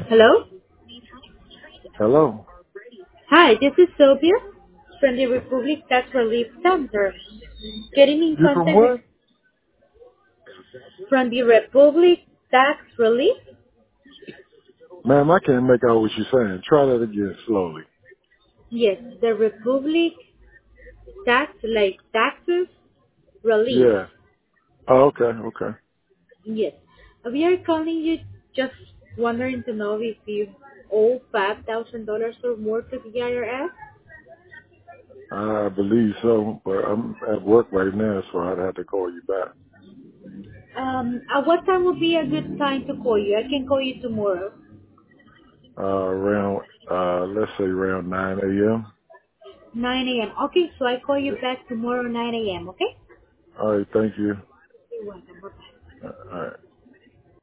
Hello? Hello. Hi, this is Sylvia from the Republic Tax Relief Center. Getting in You from contact with what? from the Republic Tax Relief? Ma'am, I can't make out what you're saying. Try that again slowly. Yes, the Republic Tax, like taxes relief. Yeah. Oh, okay, okay. Yes. We are calling you just wondering to know if you owe $5,000 or more to the IRS. I believe so, but I'm at work right now, so I'd have to call you back. At what time would be a good time to call you? I can call you tomorrow. Around, let's say around 9 a.m. 9 a.m. Okay, so I call you back tomorrow 9 a.m. Okay? All right, thank you. You're welcome. Bye-bye. All right.